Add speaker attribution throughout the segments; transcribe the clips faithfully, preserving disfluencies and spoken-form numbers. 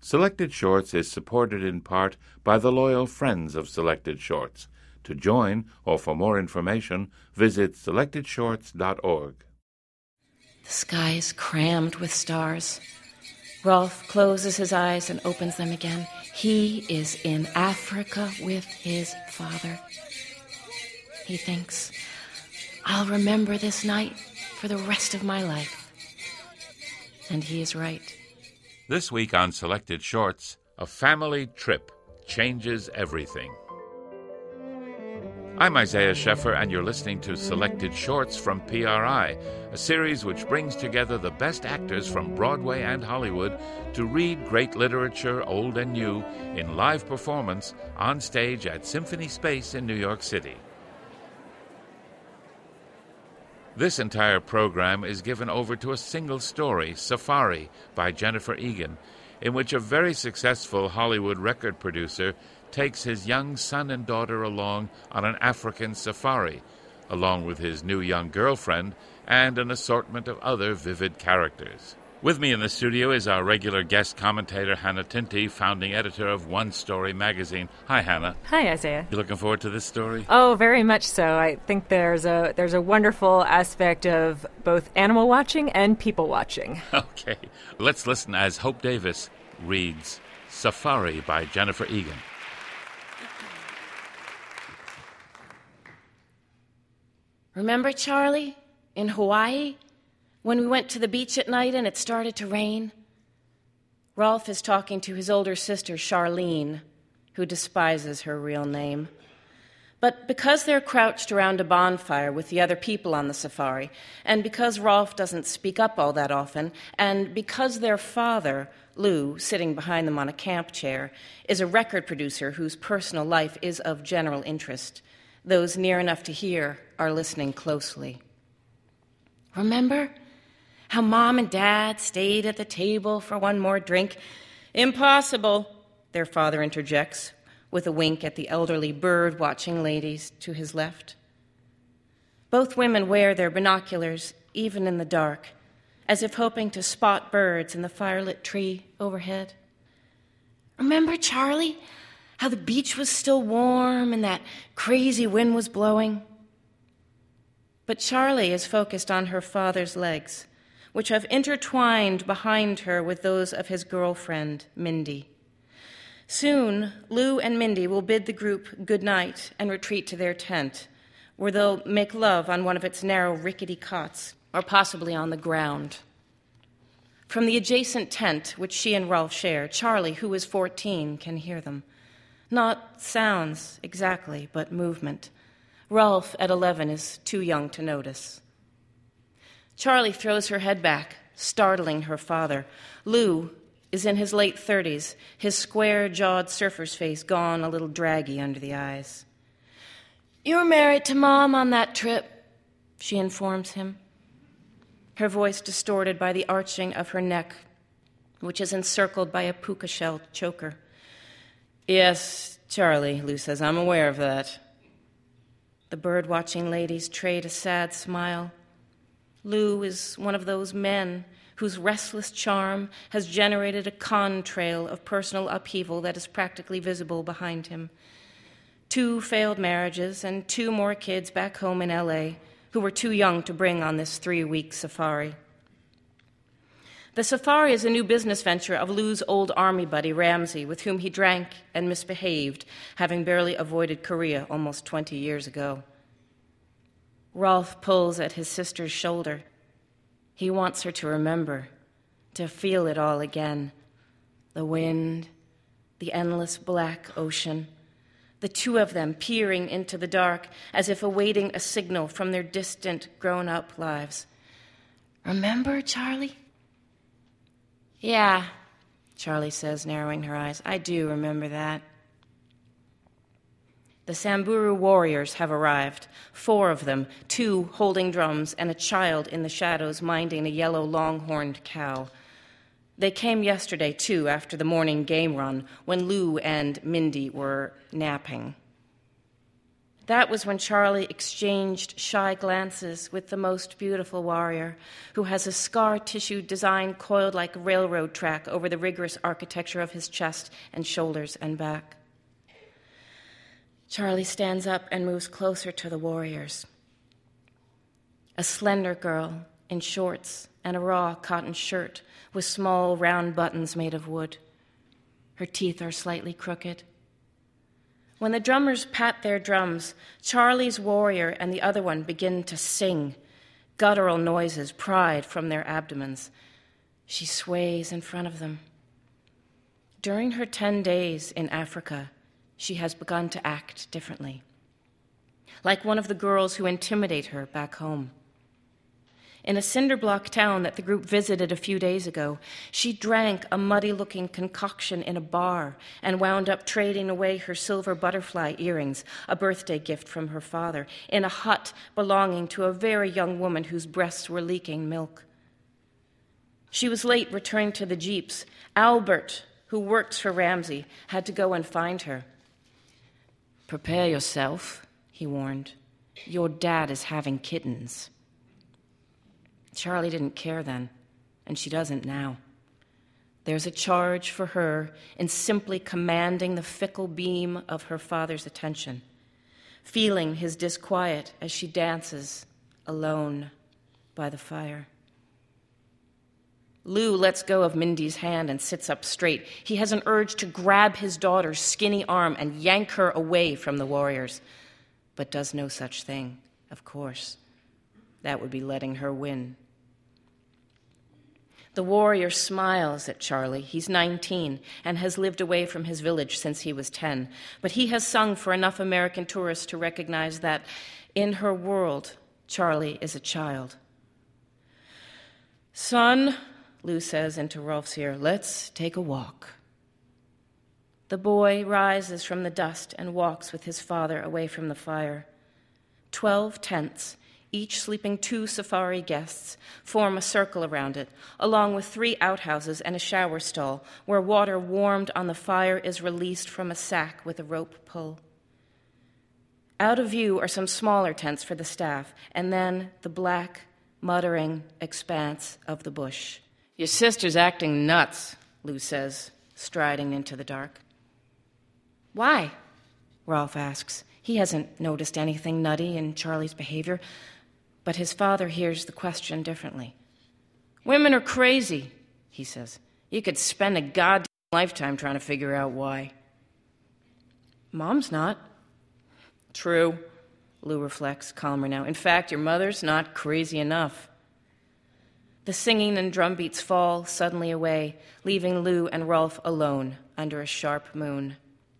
Speaker 1: Selected Shorts is supported in part by the loyal friends of Selected Shorts. To join or for more information, visit selected shorts dot org.
Speaker 2: The sky is crammed with stars. Rolf closes his eyes and opens them again. He is in Africa with his father. He thinks, I'll remember this night for the rest of my life. And he is right.
Speaker 1: This week on Selected Shorts, a family trip changes everything. I'm Isaiah Sheffer, and you're listening to Selected Shorts from P R I, a series which brings together the best actors from Broadway and Hollywood to read great literature, old and new, in live performance on stage at Symphony Space in New York City. This entire program is given over to a single story, Safari, by Jennifer Egan, in which a very successful Hollywood record producer takes his young son and daughter along on an African safari, along with his new young girlfriend and an assortment of other vivid characters. With me in the studio is our regular guest commentator, Hannah Tinty, founding editor of One Story magazine. Hi, Hannah.
Speaker 3: Hi, Isaiah.
Speaker 1: You looking forward to this story?
Speaker 3: Oh, very much so. I think there's a there's a wonderful aspect of both animal watching and people watching.
Speaker 1: Okay. Let's listen as Hope Davis reads Safari by Jennifer Egan.
Speaker 2: Remember, Charlie, in Hawaii, when we went to the beach at night and it started to rain? Rolf is talking to his older sister, Charlene, who despises her real name. But because they're crouched around a bonfire with the other people on the safari, and because Rolf doesn't speak up all that often, and because their father, Lou, sitting behind them on a camp chair, is a record producer whose personal life is of general interest, those near enough to hear are listening closely. Remember how Mom and Dad stayed at the table for one more drink? Impossible, their father interjects, with a wink at the elderly bird-watching ladies to his left. Both women wear their binoculars, even in the dark, as if hoping to spot birds in the firelit tree overhead. Remember, Charlie, how the beach was still warm and that crazy wind was blowing? But Charlie is focused on her father's legs, which have intertwined behind her with those of his girlfriend, Mindy. Soon, Lou and Mindy will bid the group good night and retreat to their tent, where they'll make love on one of its narrow, rickety cots, or possibly on the ground. From the adjacent tent, which she and Rolf share, Charlie, who is fourteen, can hear them. Not sounds, exactly, but movement. Rolf, at eleven, is too young to notice. Charlie throws her head back, startling her father. Lou is in his late thirties, his square-jawed surfer's face gone a little draggy under the eyes. "You were married to Mom on that trip," she informs him, her voice distorted by the arching of her neck, which is encircled by a puka shell choker. "Yes, Charlie," Lou says, "I'm aware of that." The bird-watching ladies trade a sad smile. Lou is one of those men whose restless charm has generated a contrail of personal upheaval that is practically visible behind him. Two failed marriages and two more kids back home in L A who were too young to bring on this three-week safari. The safari is a new business venture of Lou's old army buddy, Ramsey, with whom he drank and misbehaved, having barely avoided Korea almost twenty years ago. Rolf pulls at his sister's shoulder. He wants her to remember, to feel it all again. The wind, the endless black ocean, the two of them peering into the dark as if awaiting a signal from their distant, grown-up lives. "Remember, Charlie?" "Yeah," Charlie says, narrowing her eyes. "I do remember that." The Samburu warriors have arrived, four of them, two holding drums and a child in the shadows minding a yellow long-horned cow. They came yesterday, too, after the morning game run, when Lou and Mindy were napping. That was when Charlie exchanged shy glances with the most beautiful warrior, who has a scar-tissue design coiled like a railroad track over the rigorous architecture of his chest and shoulders and back. Charlie stands up and moves closer to the warriors. A slender girl in shorts and a raw cotton shirt with small round buttons made of wood. Her teeth are slightly crooked. When the drummers pat their drums, Charlie's warrior and the other one begin to sing, guttural noises pried from their abdomens. She sways in front of them. During her ten days in Africa, she has begun to act differently, like one of the girls who intimidate her back home. In a cinder-block town that the group visited a few days ago, she drank a muddy-looking concoction in a bar and wound up trading away her silver butterfly earrings, a birthday gift from her father, in a hut belonging to a very young woman whose breasts were leaking milk. She was late returning to the jeeps. Albert, who works for Ramsey, had to go and find her. "Prepare yourself," he warned. "Your dad is having kittens." Charlie didn't care then, and she doesn't now. There's a charge for her in simply commanding the fickle beam of her father's attention, feeling his disquiet as she dances alone by the fire. Lou lets go of Mindy's hand and sits up straight. He has an urge to grab his daughter's skinny arm and yank her away from the warriors, but does no such thing, of course. That would be letting her win. The warrior smiles at Charlie. He's nineteen and has lived away from his village since he was ten. But he has sung for enough American tourists to recognize that in her world, Charlie is a child. "Son," Lou says into Rolf's ear, "let's take a walk." The boy rises from the dust and walks with his father away from the fire. Twelve tents, each sleeping two safari guests, form a circle around it, along with three outhouses and a shower stall, where water warmed on the fire is released from a sack with a rope pull. Out of view are some smaller tents for the staff, and then the black, muttering expanse of the bush. "Your sister's acting nuts," Lou says, striding into the dark. "Why?" Rolf asks. He hasn't noticed anything nutty in Charlie's behavior, but his father hears the question differently. "Women are crazy," he says. "You could spend a goddamn lifetime trying to figure out why." "Mom's not." "True," Lou reflects, calmer now. "In fact, your mother's not crazy enough." The singing and drum beats fall suddenly away, leaving Lou and Rolf alone under a sharp moon.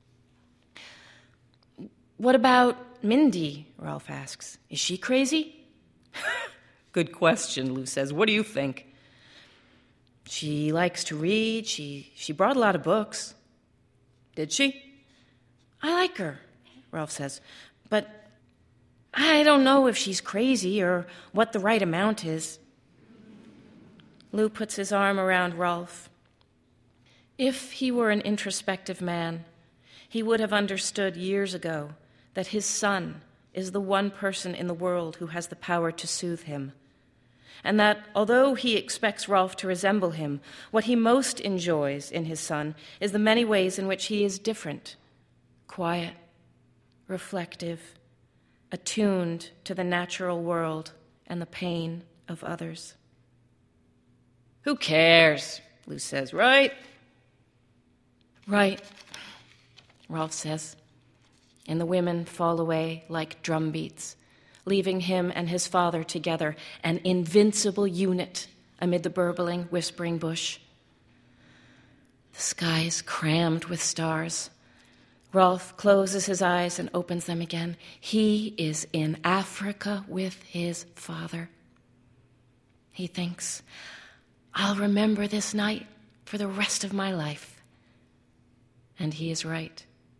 Speaker 2: "What about Mindy?" Rolf asks. "Is she crazy?" "Good question," Lou says. "What do you think?" "She likes to read. She, she brought a lot of books." "Did she?" "I like her," Rolf says. "But I don't know if she's crazy or what the right amount is." Lou puts his arm around Rolf. If he were an introspective man, he would have understood years ago that his son is the one person in the world who has the power to soothe him, and that although he expects Rolf to resemble him, what he most enjoys in his son is the many ways in which he is different, quiet, reflective, attuned to the natural world and the pain of others. "Who cares?" Lou says. "Right?" "Right," Rolf says, and the women fall away like drum beats, leaving him and his father together, an invincible unit amid the burbling, whispering bush. The sky is crammed with stars. Rolf closes his eyes and opens them again. He is in Africa with his father. He thinks, "I'll remember this night for the rest of my life." And he is right.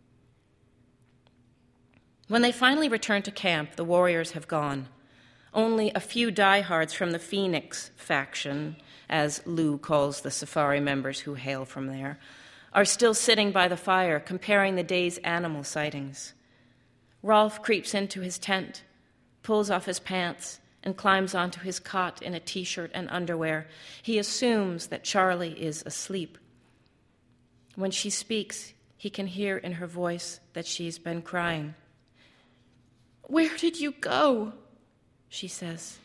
Speaker 2: When they finally return to camp, the warriors have gone. Only a few diehards from the Phoenix faction, as Lou calls the safari members who hail from there, are still sitting by the fire, comparing the day's animal sightings. Rolf creeps into his tent, pulls off his pants, and climbs onto his cot in a t-shirt and underwear. He assumes that Charlie is asleep. When she speaks, he can hear in her voice that she's been crying. "Where did you go?" she says.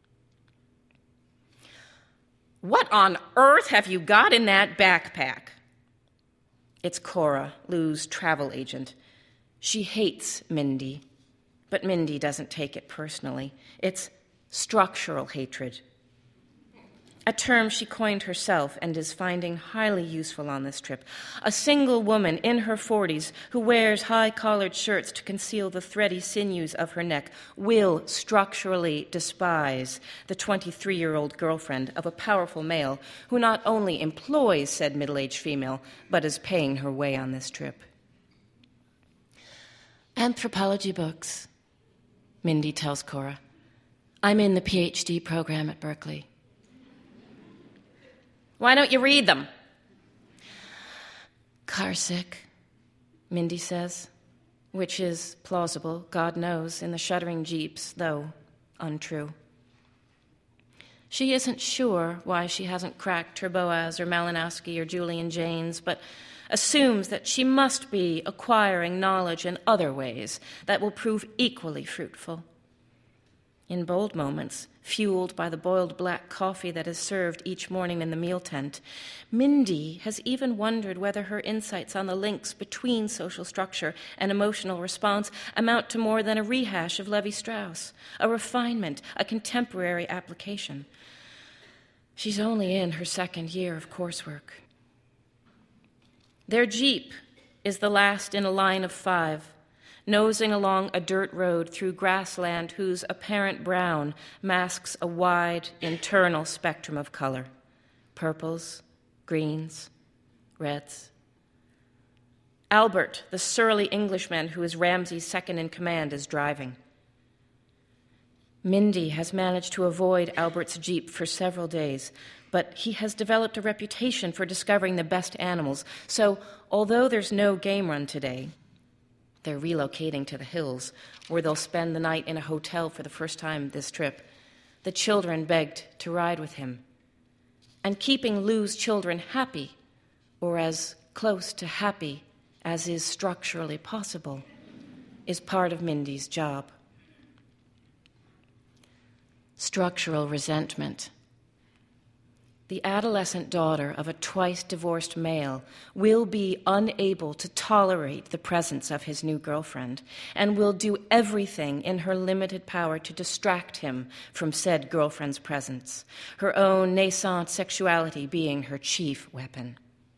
Speaker 2: "What on earth have you got in that backpack?" It's Cora, Lou's travel agent. She hates Mindy, but Mindy doesn't take it personally. It's structural hatred, a term she coined herself and is finding highly useful on this trip. A single woman in her forties who wears high-collared shirts to conceal the thready sinews of her neck will structurally despise the twenty-three-year-old girlfriend of a powerful male who not only employs said middle-aged female, but is paying her way on this trip. "Anthropology books," Mindy tells Cora. "I'm in the P H D program at Berkeley." "Why don't you read them?" "Carsick," Mindy says, which is plausible, God knows, in the shuddering jeeps, though untrue. She isn't sure why she hasn't cracked her Boaz or Malinowski or Julian Jaynes, but assumes that she must be acquiring knowledge in other ways that will prove equally fruitful. In bold moments, fueled by the boiled black coffee that is served each morning in the meal tent, Mindy has even wondered whether her insights on the links between social structure and emotional response amount to more than a rehash of Levi-Strauss, a refinement, a contemporary application. She's only in her second year of coursework. Their Jeep is the last in a line of five, nosing along a dirt road through grassland whose apparent brown masks a wide internal spectrum of color: purples, greens, reds. Albert, the surly Englishman who is Ramsey's second in command, is driving. Mindy has managed to avoid Albert's Jeep for several days, but he has developed a reputation for discovering the best animals, so although there's no game run today, they're relocating to the hills, where they'll spend the night in a hotel for the first time this trip. The children begged to ride with him. And keeping Lou's children happy, or as close to happy as is structurally possible, is part of Mindy's job. Structural resentment. The adolescent daughter of a twice-divorced male will be unable to tolerate the presence of his new girlfriend and will do everything in her limited power to distract him from said girlfriend's presence, her own nascent sexuality being her chief weapon.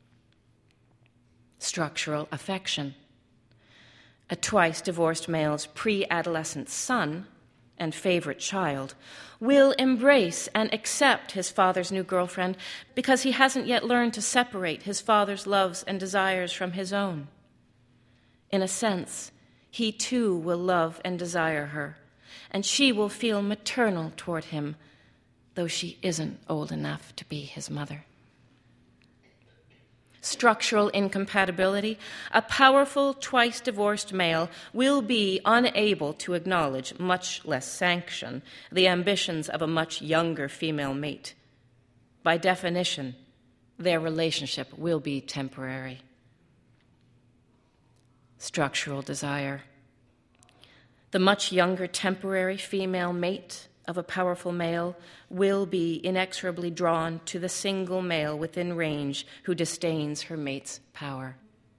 Speaker 2: Structural affection. A twice-divorced male's pre-adolescent son and favorite child will embrace and accept his father's new girlfriend because he hasn't yet learned to separate his father's loves and desires from his own. In a sense, he too will love and desire her, and she will feel maternal toward him, though she isn't old enough to be his mother. Structural incompatibility. A powerful, twice-divorced male will be unable to acknowledge, much less sanction, the ambitions of a much younger female mate. By definition, their relationship will be temporary. Structural desire. The much younger temporary female mate of a powerful male will be inexorably drawn to the single male within range who disdains her mate's power.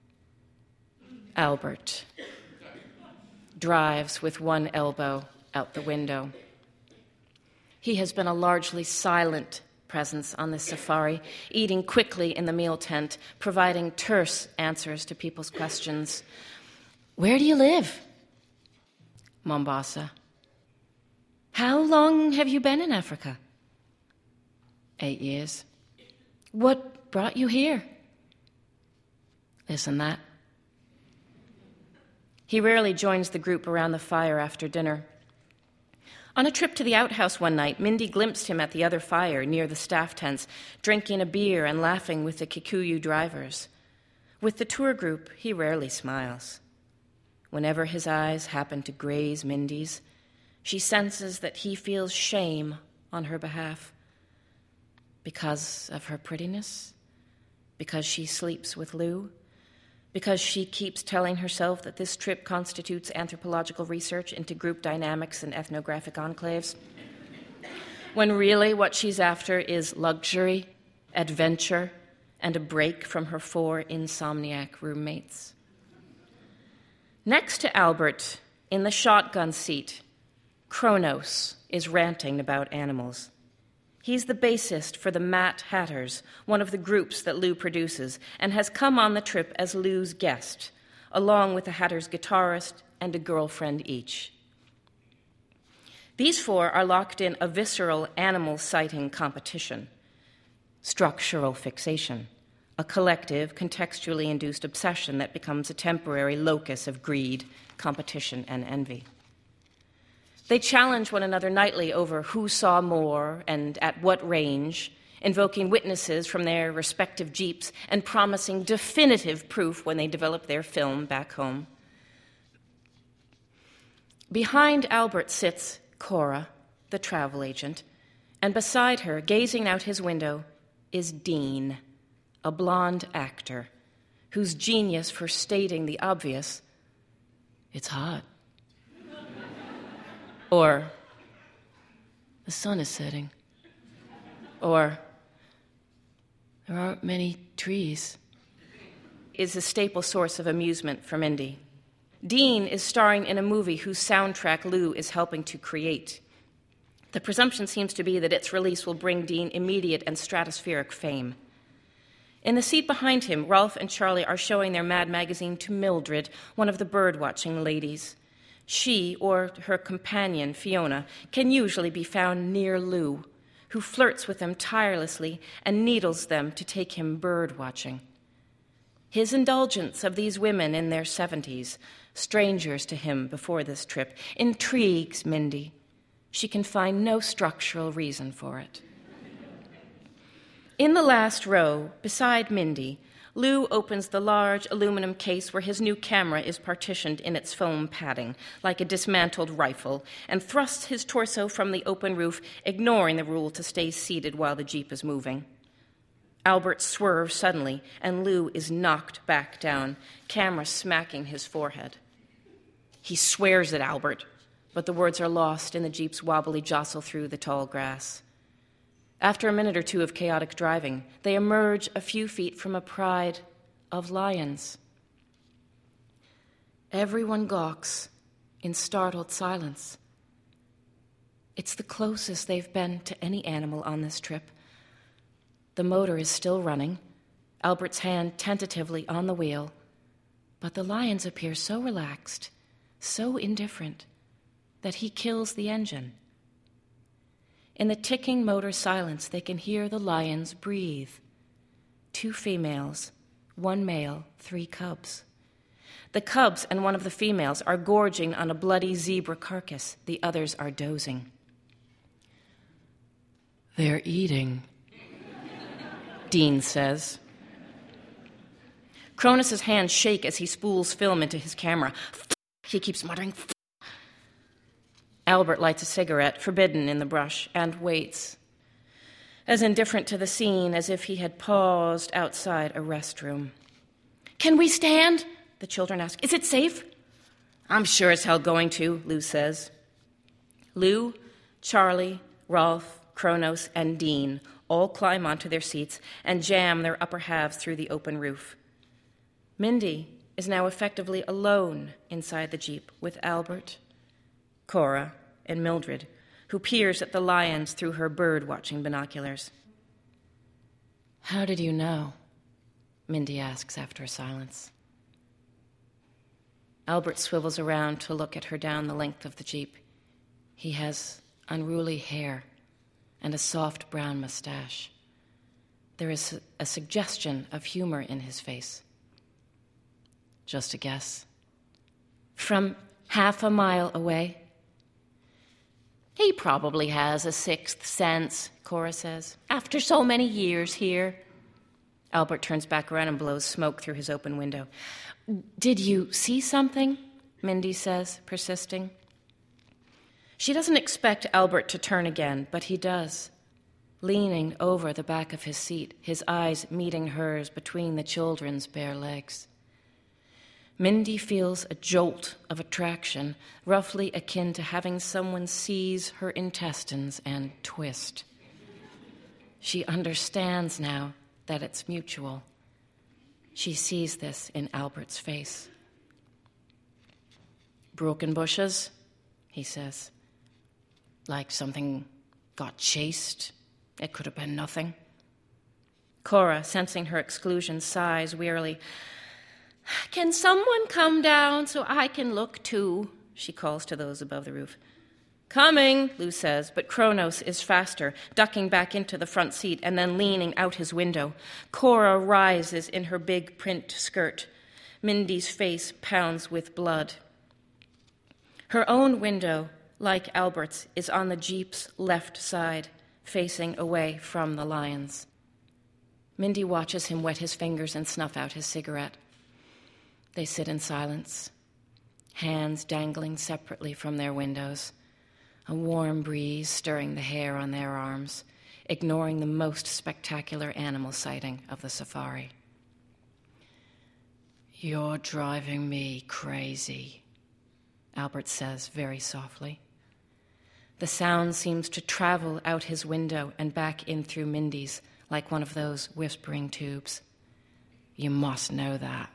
Speaker 2: Albert drives with one elbow out the window. He has been a largely silent presence on this safari, eating quickly in the meal tent, providing terse answers to people's questions. Where do you live? Mombasa. How long have you been in Africa? Eight years. What brought you here? This and that. He rarely joins the group around the fire after dinner. On a trip to the outhouse one night, Mindy glimpsed him at the other fire near the staff tents, drinking a beer and laughing with the Kikuyu drivers. With the tour group, he rarely smiles. whenever his eyes happen to graze Mindy's, she senses that he feels shame on her behalf. Because of her prettiness? Because she sleeps with Lou? Because she keeps telling herself that this trip constitutes anthropological research into group dynamics and ethnographic enclaves? When really what she's after is luxury, adventure, and a break from her four insomniac roommates. Next to Albert, in the shotgun seat, Kronos is ranting about animals. He's the bassist for the Mad Hatters, one of the groups that Lou produces, and has come on the trip as Lou's guest, along with the Hatters' guitarist and a girlfriend each. These four are locked in a visceral animal sighting competition. Structural fixation, a collective, contextually induced obsession that becomes a temporary locus of greed, competition, and envy. They challenge one another nightly over who saw more and at what range, invoking witnesses from their respective jeeps and promising definitive proof when they develop their film back home. Behind Albert sits Cora, the travel agent, and beside her, gazing out his window, is Dean, a blonde actor whose genius for stating the obvious, "It's hot," or "The sun is setting," or "There aren't many trees," is a staple source of amusement for Mindy. Dean is starring in a movie whose soundtrack Lou is helping to create. The presumption seems to be that its release will bring Dean immediate and stratospheric fame. In the seat behind him, Rolf and Charlie are showing their Mad magazine to Mildred, one of the bird-watching ladies. She, or her companion, Fiona, can usually be found near Lou, who flirts with them tirelessly and needles them to take him bird-watching. His indulgence of these women in their seventies, strangers to him before this trip, intrigues Mindy. She can find no structural reason for it. In the last row, beside Mindy, Lou opens the large aluminum case where his new camera is partitioned in its foam padding, like a dismantled rifle, and thrusts his torso from the open roof, ignoring the rule to stay seated while the Jeep is moving. Albert swerves suddenly, and Lou is knocked back down, camera smacking his forehead. He swears at Albert, but the words are lost in the Jeep's wobbly jostle through the tall grass. After a minute or two of chaotic driving, they emerge a few feet from a pride of lions. Everyone gawks in startled silence. It's the closest they've been to any animal on this trip. The motor is still running, Albert's hand tentatively on the wheel, but the lions appear so relaxed, so indifferent, that he kills the engine. In the ticking motor silence, they can hear the lions breathe. Two females, one male, three cubs. The cubs and one of the females are gorging on a bloody zebra carcass. The others are dozing. "They're eating," Dean says. Kronos' hands shake as he spools film into his camera. He keeps muttering. Albert lights a cigarette, forbidden in the brush, and waits, as indifferent to the scene as if he had paused outside a restroom. "Can we stand?" the children ask. "Is it safe?" "I'm sure as hell going to," Lou says. Lou, Charlie, Rolf, Kronos, and Dean all climb onto their seats and jam their upper halves through the open roof. Mindy is now effectively alone inside the Jeep with Albert, Cora, and Mildred, who peers at the lions through her bird-watching binoculars. "How did you know?" Mindy asks after a silence. Albert swivels around to look at her down the length of the Jeep. He has unruly hair and a soft brown mustache. There is a suggestion of humor in his face. "Just a guess." "From half a mile away?" "He probably has a sixth sense," Cora says. "After so many years here." Albert turns back around and blows smoke through his open window. "Did you see something?" Mindy says, persisting. She doesn't expect Albert to turn again, but he does, leaning over the back of his seat, his eyes meeting hers between the children's bare legs. Mindy feels a jolt of attraction, roughly akin to having someone seize her intestines and twist. She understands now that it's mutual. She sees this in Albert's face. Broken bushes, he says. Like something got chased. It could have been nothing. Cora, sensing her exclusion, sighs wearily. Can someone come down so I can look too? She calls to those above the roof. Coming, Lou says, but Kronos is faster, ducking back into the front seat and then leaning out his window. Cora rises in her big print skirt. Mindy's face pounds with blood. Her own window, like Albert's, is on the Jeep's left side, facing away from the lions. Mindy watches him wet his fingers and snuff out his cigarette. They sit in silence, hands dangling separately from their windows, a warm breeze stirring the hair on their arms, ignoring the most spectacular animal sighting of the safari. You're driving me crazy, Albert says very softly. The sound seems to travel out his window and back in through Mindy's, like one of those whispering tubes. You must know that.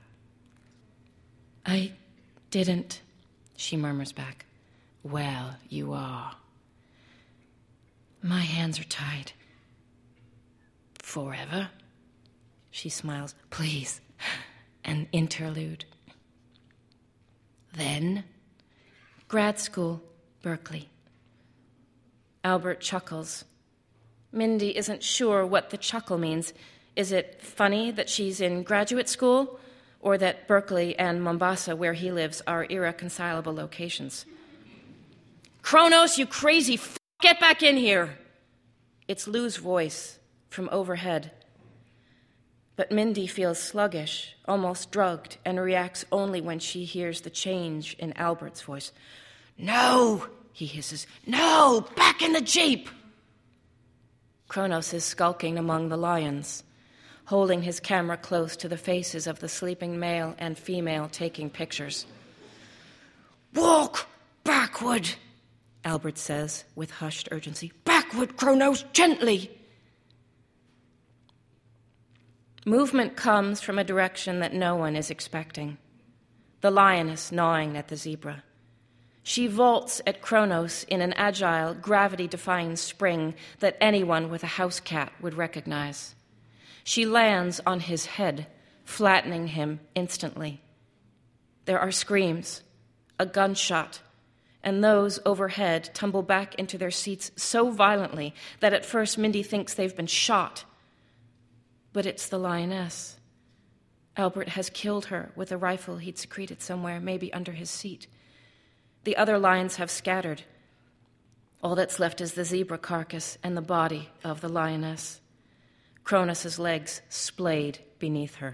Speaker 2: I didn't, she murmurs back. Well, you are. My hands are tied. Forever? She smiles. Please. An interlude. Then? Grad school, Berkeley. Albert chuckles. Mindy isn't sure what the chuckle means. Is it funny that she's in graduate school, or that Berkeley and Mombasa, where he lives, are irreconcilable locations? Kronos, you crazy f***, get back in here! It's Lou's voice from overhead. But Mindy feels sluggish, almost drugged, and reacts only when she hears the change in Albert's voice. No, he hisses. No, back in the Jeep! Kronos is skulking among the lions, holding his camera close to the faces of the sleeping male and female taking pictures. Walk backward, Albert says with hushed urgency. Backward, Kronos, gently! Movement comes from a direction that no one is expecting. The lioness gnawing at the zebra. She vaults at Kronos in an agile, gravity-defying spring that anyone with a house cat would recognize. She lands on his head, flattening him instantly. There are screams, a gunshot, and those overhead tumble back into their seats so violently that at first Mindy thinks they've been shot. But it's the lioness. Albert has killed her with a rifle he'd secreted somewhere, maybe under his seat. The other lions have scattered. All that's left is the zebra carcass and the body of the lioness. Kronos' legs splayed beneath her.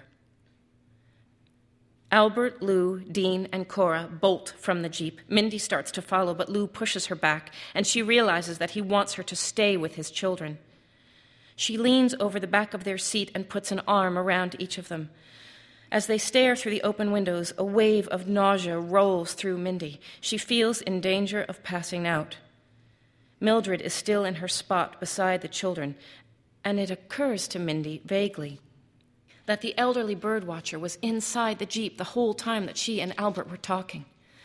Speaker 2: Albert, Lou, Dean, and Cora bolt from the Jeep. Mindy starts to follow, but Lou pushes her back, and she realizes that he wants her to stay with his children. She leans over the back of their seat and puts an arm around each of them. As they stare through the open windows, a wave of nausea rolls through Mindy. She feels in danger of passing out. Mildred is still in her spot beside the children, and it occurs to Mindy, vaguely, that the elderly birdwatcher was inside the Jeep the whole time that she and Albert were talking.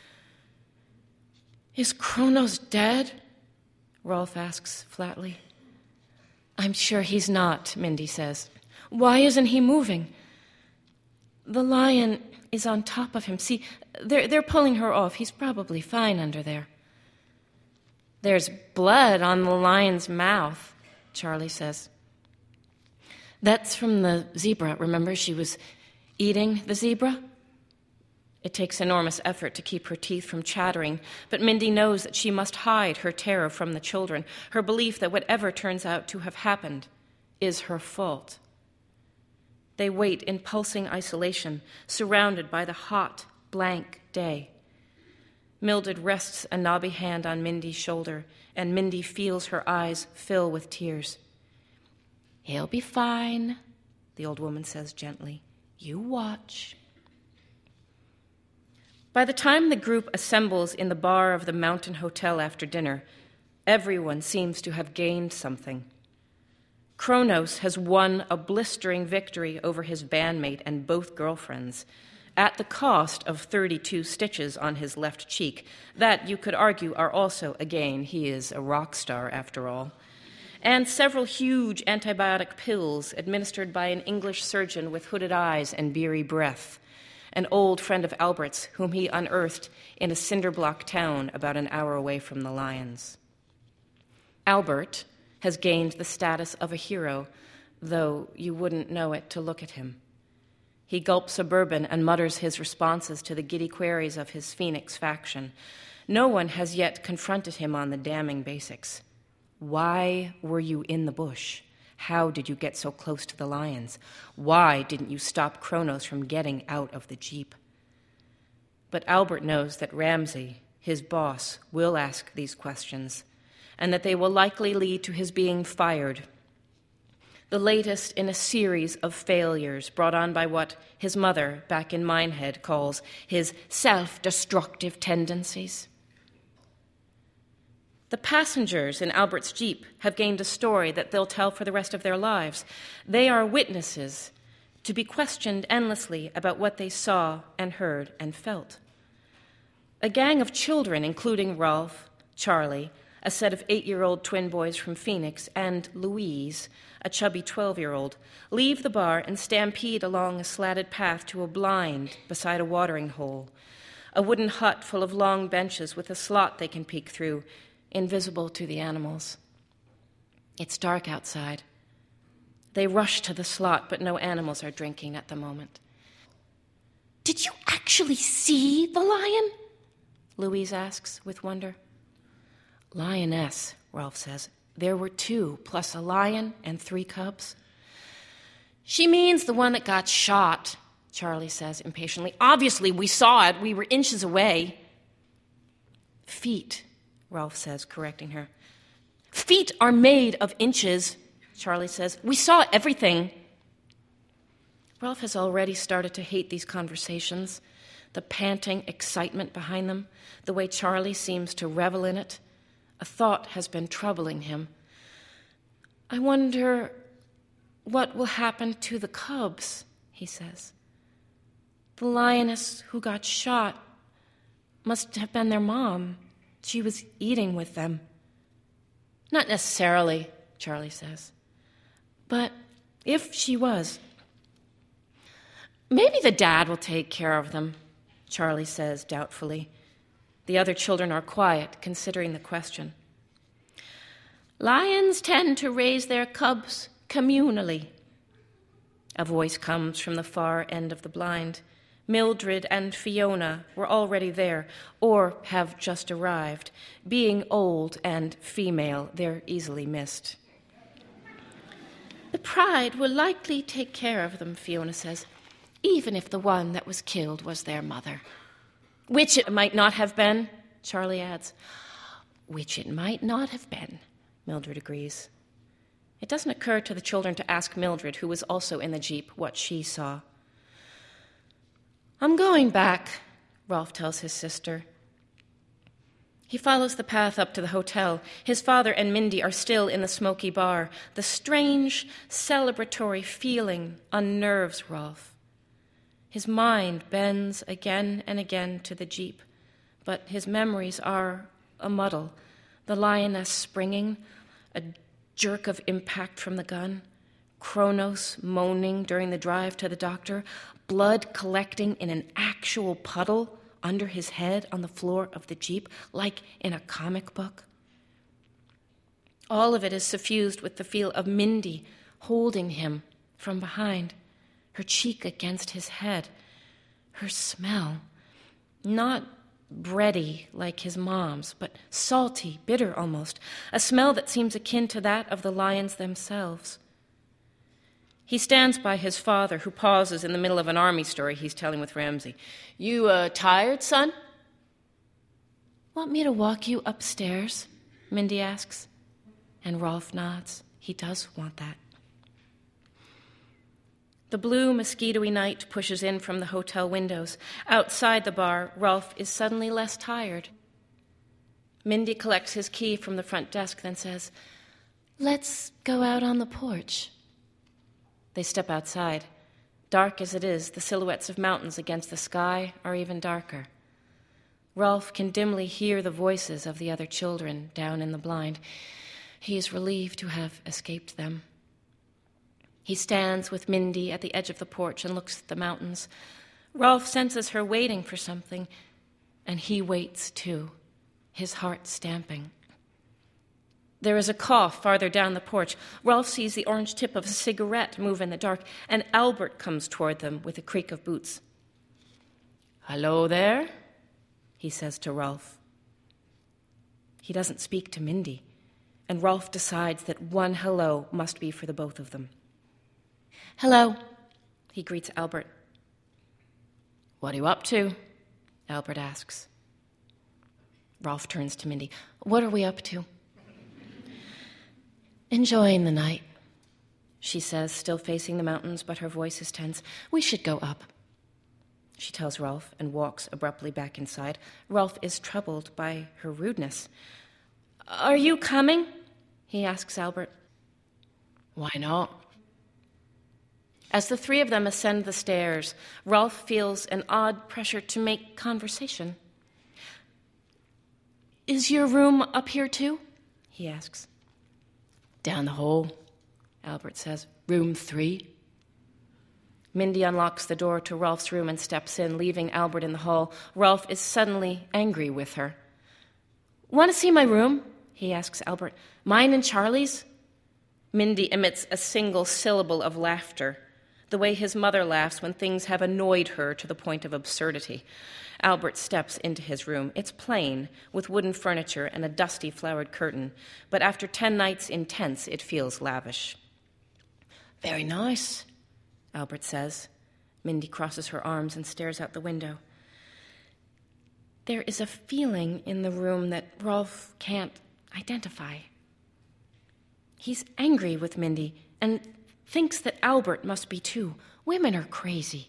Speaker 2: Is Kronos dead? Rolf asks flatly. I'm sure he's not, Mindy says. Why isn't he moving? The lion is on top of him. See, they're, they're pulling her off. He's probably fine under there. There's blood on the lion's mouth, Charlie says. That's from the zebra. Remember, she was eating the zebra? It takes enormous effort to keep her teeth from chattering, but Mindy knows that she must hide her terror from the children, her belief that whatever turns out to have happened is her fault. They wait in pulsing isolation, surrounded by the hot, blank day. Mildred rests a knobby hand on Mindy's shoulder, and Mindy feels her eyes fill with tears. "He'll be fine," the old woman says gently. "You watch." By the time the group assembles in the bar of the Mountain Hotel after dinner, everyone seems to have gained something. Kronos has won a blistering victory over his bandmate and both girlfriends, at the cost of thirty-two stitches on his left cheek, that you could argue are also a gain. He is a rock star, after all. And several huge antibiotic pills administered by an English surgeon with hooded eyes and beery breath, an old friend of Albert's whom he unearthed in a cinderblock town about an hour away from the lions. Albert has gained the status of a hero, though you wouldn't know it to look at him. He gulps a bourbon and mutters his responses to the giddy queries of his Phoenix faction. No one has yet confronted him on the damning basics. Why were you in the bush? How did you get so close to the lions? Why didn't you stop Kronos from getting out of the jeep? But Albert knows that Ramsay, his boss, will ask these questions, and that they will likely lead to his being fired. The latest in a series of failures brought on by what his mother, back in Minehead, calls his self-destructive tendencies. The passengers in Albert's Jeep have gained a story that they'll tell for the rest of their lives. They are witnesses to be questioned endlessly about what they saw and heard and felt. A gang of children, including Rolf, Charlie, a set of eight-year-old twin boys from Phoenix, and Louise, a chubby twelve-year-old, leave the bar and stampede along a slatted path to a blind beside a watering hole, a wooden hut full of long benches with a slot they can peek through, invisible to the animals. It's dark outside. They rush to the slot, but no animals are drinking at the moment. "Did you actually see the lion?" Louise asks with wonder. "Lioness," Rolf says. "There were two, plus a lion and three cubs." "She means the one that got shot," Charlie says impatiently. "Obviously, we saw it. We were inches away." "Feet," Rolf says, correcting her. "Feet are made of inches," Charlie says. "We saw everything." Rolf has already started to hate these conversations, the panting excitement behind them, the way Charlie seems to revel in it. A thought has been troubling him. "I wonder what will happen to the cubs," he says. "The lioness who got shot must have been their mom. She was eating with them." "Not necessarily," Charlie says. "But if she was, maybe the dad will take care of them," Charlie says doubtfully. The other children are quiet, considering the question. "Lions tend to raise their cubs communally." A voice comes from the far end of the blind. Mildred and Fiona were already there, or have just arrived. Being old and female, they're easily missed. "The Pride will likely take care of them," Fiona says, "even if the one that was killed was their mother." "Which it might not have been," Charlie adds. "Which it might not have been," Mildred agrees. It doesn't occur to the children to ask Mildred, who was also in the Jeep, what she saw. "I'm going back," Rolf tells his sister. He follows the path up to the hotel. His father and Mindy are still in the smoky bar. The strange, celebratory feeling unnerves Rolf. His mind bends again and again to the Jeep, but his memories are a muddle. The lioness springing, a jerk of impact from the gun, Kronos moaning during the drive to the doctor, blood collecting in an actual puddle under his head on the floor of the Jeep, like in a comic book. All of it is suffused with the feel of Mindy holding him from behind, her cheek against his head, her smell, not bready like his mom's, but salty, bitter almost, a smell that seems akin to that of the lions themselves. He stands by his father, who pauses in the middle of an army story he's telling with Ramsay. "You, uh, tired, son?" Want me to walk you upstairs? Mindy asks. And Rolf nods. He does want that. The blue, mosquito-y night pushes in from the hotel windows. Outside the bar, Rolf is suddenly less tired. Mindy collects his key from the front desk, then says, "Let's go out on the porch." They step outside. Dark as it is, the silhouettes of mountains against the sky are even darker. Rolf can dimly hear the voices of the other children down in the blind. He is relieved to have escaped them. He stands with Mindy at the edge of the porch and looks at the mountains. Rolf senses her waiting for something, and he waits too, his heart stamping. There is a cough farther down the porch. Rolf sees the orange tip of a cigarette move in the dark, and Albert comes toward them with a creak of boots. "Hello there," he says to Rolf. He doesn't speak to Mindy, and Rolf decides that one hello must be for the both of them. "Hello," he greets Albert. "What are you up to?" Albert asks. Rolf turns to Mindy. "What are we up to?" "Enjoying the night," she says, still facing the mountains, but her voice is tense. "We should go up." She tells Rolf and walks abruptly back inside. Rolf is troubled by her rudeness. "Are you coming?" he asks Albert. "Why not?" As the three of them ascend the stairs, Rolf feels an odd pressure to make conversation. "Is your room up here too?" he asks. "Down the hall," Albert says. "Room three." Mindy unlocks the door to Rolf's room and steps in, leaving Albert in the hall. Rolf is suddenly angry with her. "Want to see my room?" he asks Albert. "Mine and Charlie's?" Mindy emits a single syllable of laughter, the way his mother laughs when things have annoyed her to the point of absurdity. Albert steps into his room. It's plain, with wooden furniture and a dusty flowered curtain, but after ten nights in tents, it feels lavish. "Very nice," Albert says. Mindy crosses her arms and stares out the window. There is a feeling in the room that Rolf can't identify. He's angry with Mindy and thinks that Albert must be too. Women are crazy.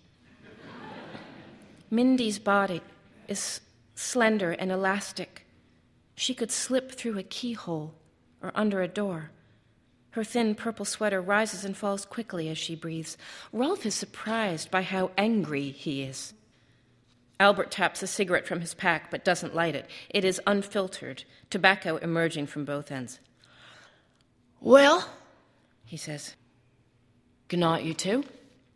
Speaker 2: Mindy's body is slender and elastic. She could slip through a keyhole or under a door. Her thin purple sweater rises and falls quickly as she breathes. Rolf is surprised by how angry he is. Albert taps a cigarette from his pack but doesn't light it. It is unfiltered, tobacco emerging from both ends. "Well," he says. "Good night, you two."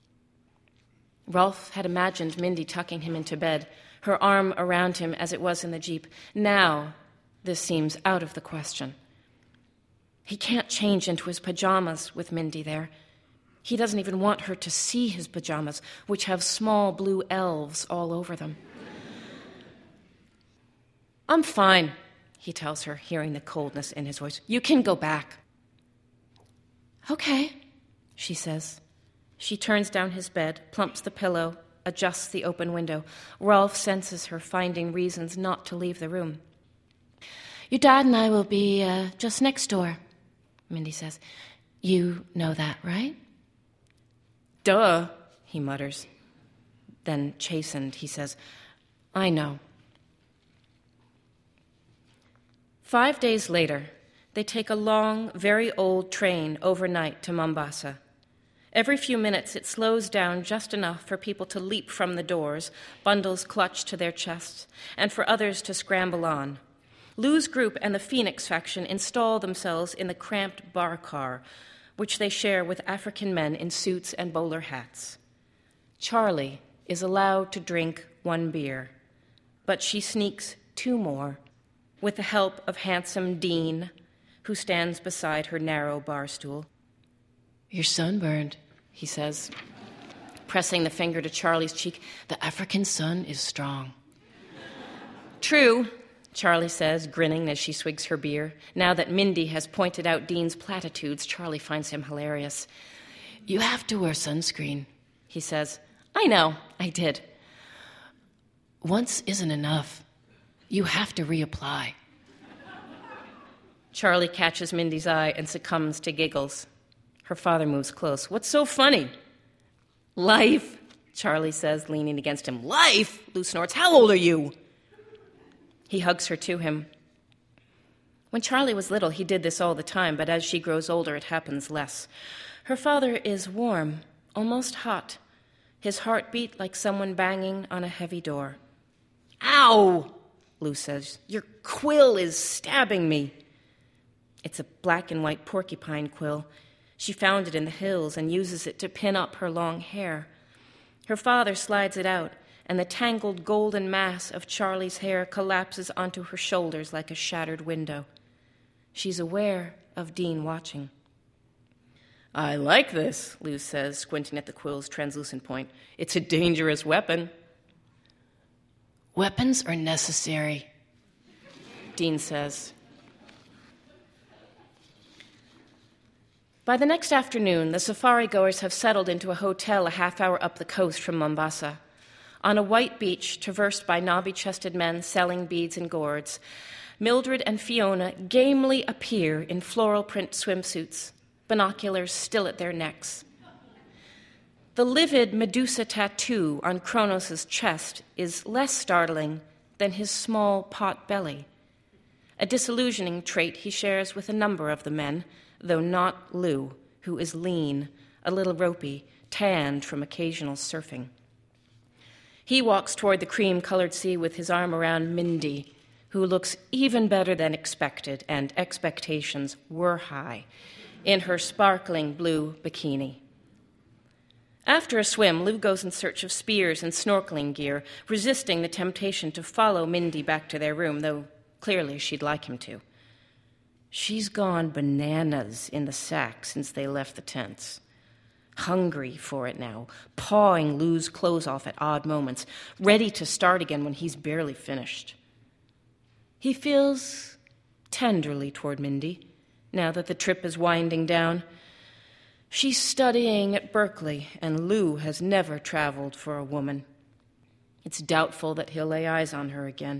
Speaker 2: Rolf had imagined Mindy tucking him into bed, her arm around him as it was in the Jeep. Now, this seems out of the question. He can't change into his pajamas with Mindy there. He doesn't even want her to see his pajamas, which have small blue elves all over them. "I'm fine," he tells her, hearing the coldness in his voice. "You can go back." "Okay," she says. She turns down his bed, plumps the pillow, adjusts the open window. Rolf senses her finding reasons not to leave the room. "Your dad and I will be uh, just next door," Mindy says. "You know that, right?" "Duh," he mutters. Then, chastened, he says, "I know." Five days later, they take a long, very old train overnight to Mombasa. Every few minutes, it slows down just enough for people to leap from the doors, bundles clutched to their chests, and for others to scramble on. Lou's group and the Phoenix faction install themselves in the cramped bar car, which they share with African men in suits and bowler hats. Charlie is allowed to drink one beer, but she sneaks two more with the help of handsome Dean, who stands beside her narrow bar stool. "You're sunburned," he says, pressing the finger to Charlie's cheek. "The African sun is strong." "True," Charlie says, grinning as she swigs her beer. Now that Mindy has pointed out Dean's platitudes, Charlie finds him hilarious. "You have to wear sunscreen," he says. "I know, I did." "Once isn't enough," You have to reapply. Charlie catches Mindy's eye and succumbs to giggles. Her father moves close. What's so funny? Life, Charlie says, leaning against him. Life? Lou snorts. How old are you? He hugs her to him. When Charlie was little, he did this all the time, but as she grows older, it happens less. Her father is warm, almost hot, his heart beat like someone banging on a heavy door. Ow, Lou says. Your quill is stabbing me. It's a black and white porcupine quill. She found it in the hills and uses it to pin up her long hair. Her father slides it out, and the tangled golden mass of Charlie's hair collapses onto her shoulders like a shattered window. She's aware of Dean watching. I like this, Lou says, squinting at the quill's translucent point. It's a dangerous weapon. Weapons are necessary, Dean says. By the next afternoon, the safari-goers have settled into a hotel a half hour up the coast from Mombasa. On a white beach traversed by knobby-chested men selling beads and gourds, Mildred and Fiona gamely appear in floral print swimsuits, binoculars still at their necks. The livid Medusa tattoo on Kronos' chest is less startling than his small pot belly, a disillusioning trait he shares with a number of the men, though not Lou, who is lean, a little ropey, tanned from occasional surfing. He walks toward the cream-colored sea with his arm around Mindy, who looks even better than expected, and expectations were high, in her sparkling blue bikini. After a swim, Lou goes in search of spears and snorkeling gear, resisting the temptation to follow Mindy back to their room, though clearly she'd like him to. She's gone bananas in the sack since they left the tents. Hungry for it now, pawing Lou's clothes off at odd moments, ready to start again when he's barely finished. He feels tenderly toward Mindy, now that the trip is winding down. She's studying at Berkeley, and Lou has never traveled for a woman. It's doubtful that he'll lay eyes on her again.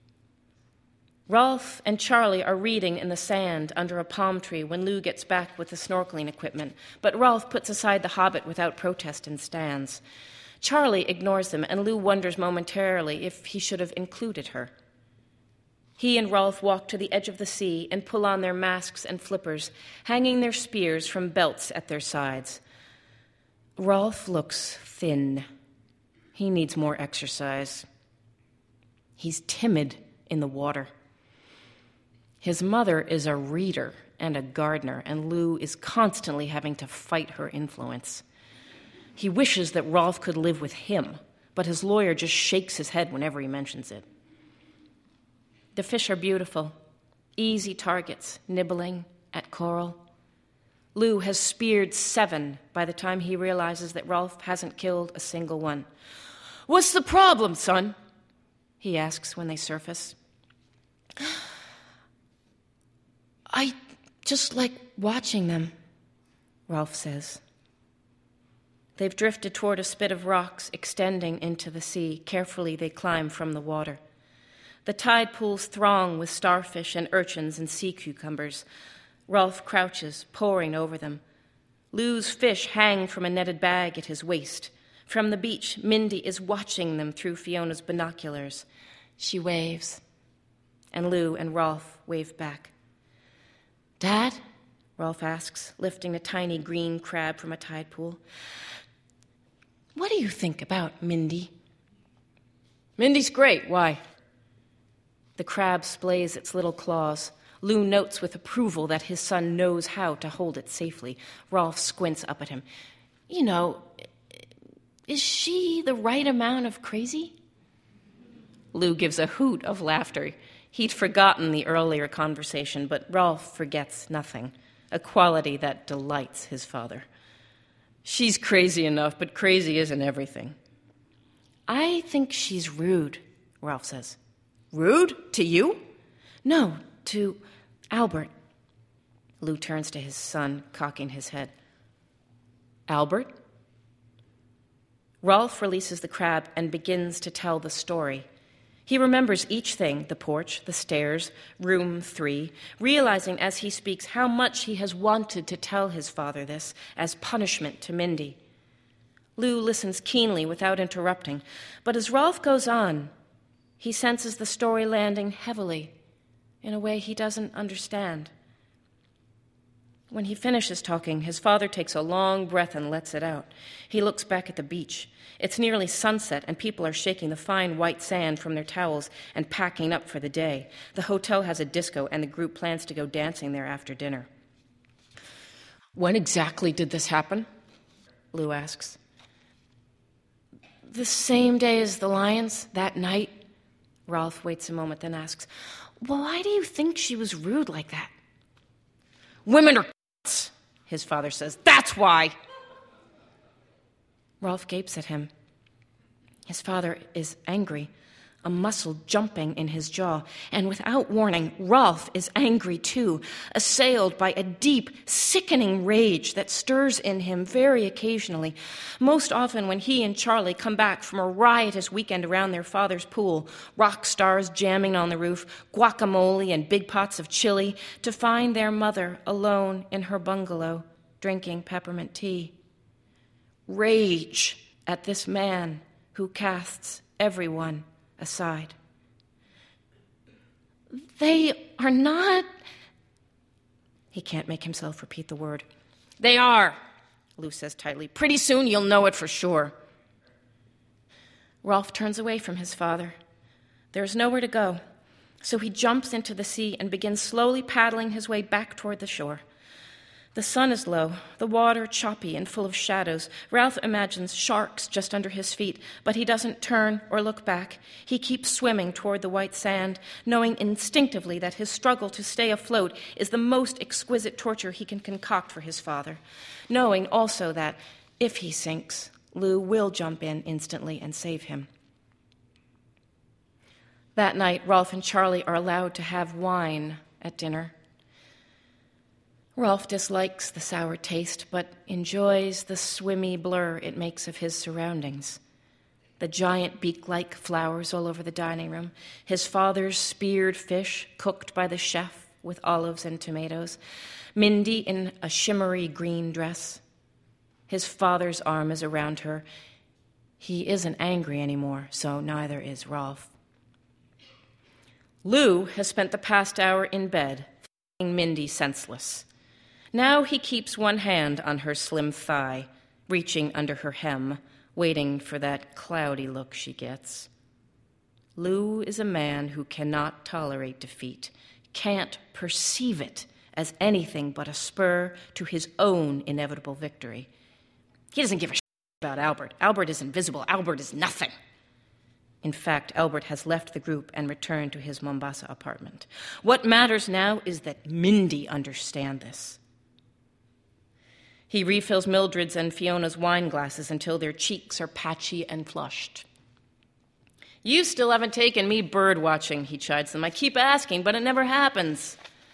Speaker 2: Rolf and Charlie are reading in the sand under a palm tree when Lou gets back with the snorkeling equipment, but Rolf puts aside the Hobbit without protest and stands. Charlie ignores them, and Lou wonders momentarily if he should have included her. He and Rolf walk to the edge of the sea and pull on their masks and flippers, hanging their spears from belts at their sides. Rolf looks thin. He needs more exercise. He's timid in the water. His mother is a reader and a gardener, and Lou is constantly having to fight her influence. He wishes that Rolf could live with him, but his lawyer just shakes his head whenever he mentions it. The fish are beautiful, easy targets, nibbling at coral. Lou has speared seven by the time he realizes that Rolf hasn't killed a single one. What's the problem, son? He asks when they surface. I just like watching them, Rolf says. They've drifted toward a spit of rocks extending into the sea. Carefully, they climb from the water. The tide pools throng with starfish and urchins and sea cucumbers. Rolf crouches, poring over them. Lou's fish hang from a netted bag at his waist. From the beach, Mindy is watching them through Fiona's binoculars. She waves, and Lou and Rolf wave back. Dad? Rolf asks, lifting a tiny green crab from a tide pool. What do you think about Mindy? Mindy's great. Why? The crab splays its little claws. Lou notes with approval that his son knows how to hold it safely. Rolf squints up at him. You know, is she the right amount of crazy? Lou gives a hoot of laughter. He'd forgotten the earlier conversation, but Rolf forgets nothing, a quality that delights his father. She's crazy enough, but crazy isn't everything. I think she's rude, Rolf says. Rude? To you? No, to Albert. Lou turns to his son, cocking his head. Albert? Rolf releases the crab and begins to tell the story. He remembers each thing, the porch, the stairs, room three, realizing as he speaks how much he has wanted to tell his father this as punishment to Mindy. Lou listens keenly without interrupting, but as Rolf goes on, he senses the story landing heavily in a way he doesn't understand. When he finishes talking, his father takes a long breath and lets it out. He looks back at the beach. It's nearly sunset, and people are shaking the fine white sand from their towels and packing up for the day. The hotel has a disco, and the group plans to go dancing there after dinner. "When exactly did this happen?" Lou asks. "The same day as the Lions, that night." Rolf waits a moment, then asks, "Well, why do you think she was rude like that?" "Women are c***s," his father says. "That's why." Rolf gapes at him. His father is angry, a muscle jumping in his jaw, and without warning, Rolf is angry too, assailed by a deep, sickening rage that stirs in him very occasionally, most often when he and Charlie come back from a riotous weekend around their father's pool, rock stars jamming on the roof, guacamole and big pots of chili, to find their mother alone in her bungalow, drinking peppermint tea. Rage at this man who casts everyone aside. "They are not..." He can't make himself repeat the word. "They are," Lou says tightly. "Pretty soon you'll know it for sure." Rolf turns away from his father. There is nowhere to go, so he jumps into the sea and begins slowly paddling his way back toward the shore. The sun is low, the water choppy and full of shadows. Ralph imagines sharks just under his feet, but he doesn't turn or look back. He keeps swimming toward the white sand, knowing instinctively that his struggle to stay afloat is the most exquisite torture he can concoct for his father, knowing also that, if he sinks, Lou will jump in instantly and save him. That night, Rolf and Charlie are allowed to have wine at dinner. Rolf dislikes the sour taste, but enjoys the swimmy blur it makes of his surroundings. The giant beak-like flowers all over the dining room, his father's speared fish cooked by the chef with olives and tomatoes, Mindy in a shimmery green dress. His father's arm is around her. He isn't angry anymore, so neither is Rolf. Lou has spent the past hour in bed, f***ing Mindy senseless. Now he keeps one hand on her slim thigh, reaching under her hem, waiting for that cloudy look she gets. Lou is a man who cannot tolerate defeat, can't perceive it as anything but a spur to his own inevitable victory. He doesn't give a shit about Albert. Albert is invisible. Albert is nothing. In fact, Albert has left the group and returned to his Mombasa apartment. What matters now is that Mindy understand this. He refills Mildred's and Fiona's wine glasses until their cheeks are patchy and flushed. "You still haven't taken me bird watching," he chides them. "I keep asking, but it never happens."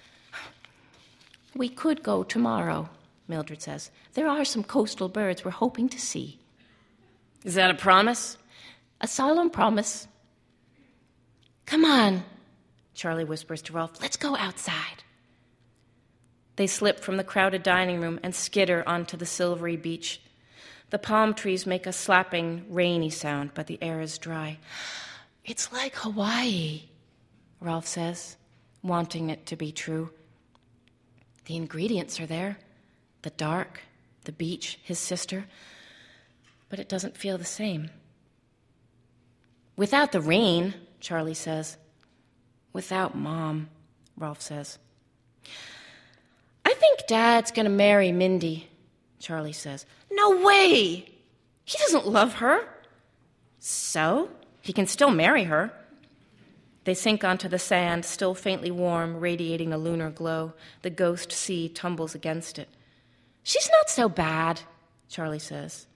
Speaker 2: "We could go tomorrow," Mildred says. "There are some coastal birds we're hoping to see." "Is that a promise?" "A solemn promise." "Come on," Charlie whispers to Rolf. "Let's go outside." They slip from the crowded dining room and skitter onto the silvery beach. The palm trees make a slapping, rainy sound, but the air is dry. "It's like Hawaii," Rolf says, wanting it to be true. The ingredients are there. The dark, the beach, his sister. But it doesn't feel the same. "Without the rain," Charlie says. "Without Mom," Rolf says. "I think Dad's going to marry Mindy," Charlie says. "No way! He doesn't love her." "So? He can still marry her." They sink onto the sand, still faintly warm, radiating a lunar glow. The ghost sea tumbles against it. "She's not so bad," Charlie says.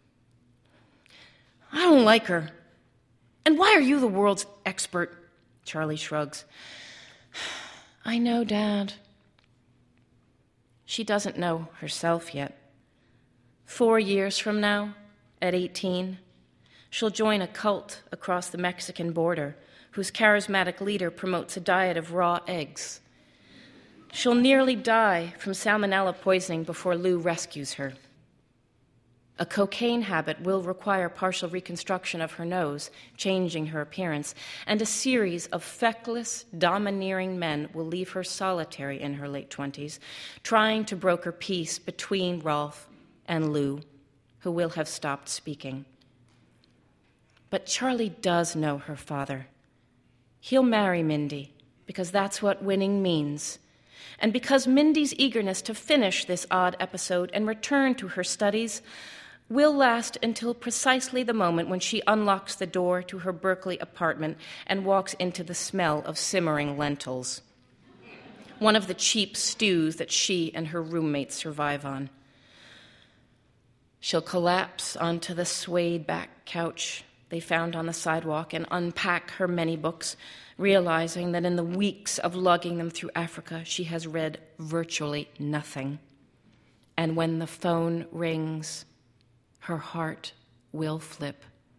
Speaker 2: "I don't like her. And why are you the world's expert?" Charlie shrugs. "I know, Dad." She doesn't know herself yet. Four years from now, at eighteen, She'll join a cult across the Mexican border whose charismatic leader promotes a diet of raw eggs. She'll nearly die from salmonella poisoning before Lou rescues her. A cocaine habit will require partial reconstruction of her nose, changing her appearance, and a series of feckless, domineering men will leave her solitary in her late twenties, trying to broker peace between Rolf and Lou, who will have stopped speaking. But Charlie does know her father. He'll marry Mindy, because that's what winning means. And because Mindy's eagerness to finish this odd episode and return to her studies will last until precisely the moment when she unlocks the door to her Berkeley apartment and walks into the smell of simmering lentils, one of the cheap stews that she and her roommates survive on. She'll collapse onto the swayed-back couch they found on the sidewalk and unpack her many books, realizing that in the weeks of lugging them through Africa, she has read virtually nothing. And when the phone rings, her heart will flip.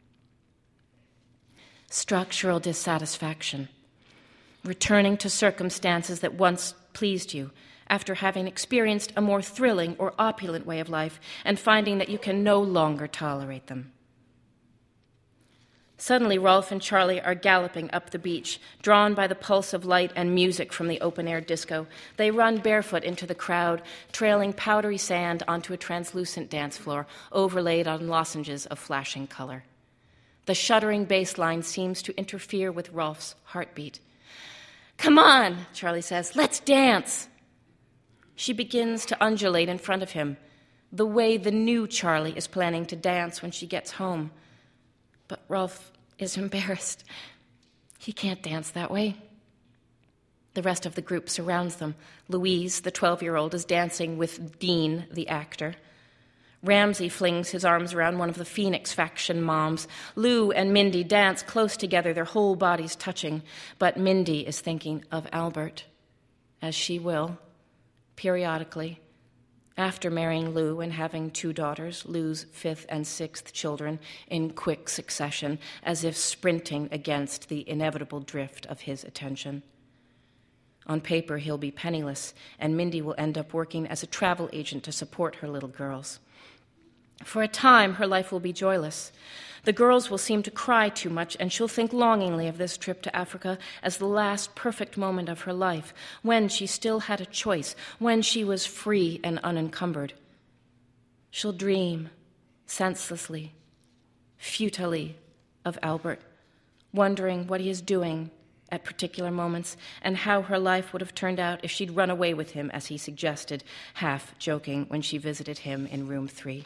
Speaker 2: Structural dissatisfaction. Returning to circumstances that once pleased you after having experienced a more thrilling or opulent way of life and finding that you can no longer tolerate them. Suddenly, Rolf and Charlie are galloping up the beach, drawn by the pulse of light and music from the open-air disco. They run barefoot into the crowd, trailing powdery sand onto a translucent dance floor, overlaid on lozenges of flashing color. The shuddering bass line seems to interfere with Rolf's heartbeat. "Come on," Charlie says, "let's dance." She begins to undulate in front of him, the way the new Charlie is planning to dance when she gets home. But Rolf is embarrassed. He can't dance that way. The rest of the group surrounds them. Louise, the twelve-year-old, is dancing with Dean, the actor. Ramsey flings his arms around one of the Phoenix faction moms. Lou and Mindy dance close together, their whole bodies touching. But Mindy is thinking of Albert, as she will, periodically, after marrying Lou and having two daughters, Lou's fifth and sixth children, in quick succession, as if sprinting against the inevitable drift of his attention. On paper, he'll be penniless, and Mindy will end up working as a travel agent to support her little girls. For a time, her life will be joyless. The girls will seem to cry too much, and she'll think longingly of this trip to Africa as the last perfect moment of her life, when she still had a choice, when she was free and unencumbered. She'll dream, senselessly, futilely, of Albert, wondering what he is doing at particular moments and how her life would have turned out if she'd run away with him, as he suggested, half joking, when she visited him in room three.